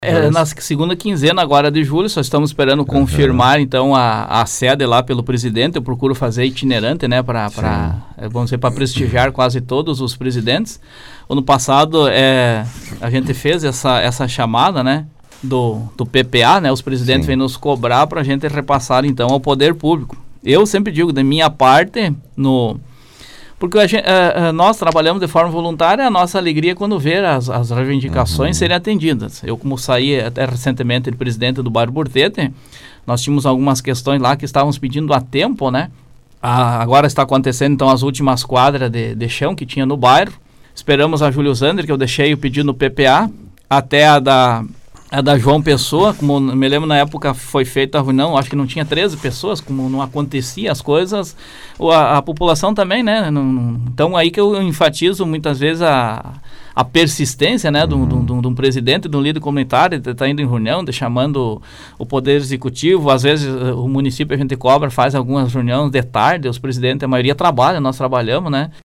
Na segunda quinzena agora de julho, só estamos esperando confirmar então a sede lá pelo presidente. Eu procuro fazer itinerante, né, para prestigiar quase todos os presidentes. Ano passado a gente fez essa chamada, né, do PPA, né, os presidentes vêm nos cobrar para a gente repassar então ao poder público. Eu sempre digo, da minha parte, porque nós trabalhamos de forma voluntária, a nossa alegria é quando ver as reivindicações serem atendidas. Eu, como saí até recentemente de presidente do bairro Burtete, nós tínhamos algumas questões lá que estávamos pedindo há tempo, né? Agora está acontecendo, então, as últimas quadras de chão que tinha no bairro. Esperamos a Júlio Zander, que eu deixei o pedido no PPA, até a da João Pessoa, como me lembro na época foi feita a reunião, acho que não tinha 13 pessoas, como não acontecia as coisas, a população também, né? Então aí que eu enfatizo muitas vezes a persistência, né, de um presidente, de um líder comunitário, de estar indo em reunião, de chamando o poder executivo. Às vezes o município a gente cobra, faz algumas reuniões de tarde, os presidentes, a maioria trabalha, nós trabalhamos, né?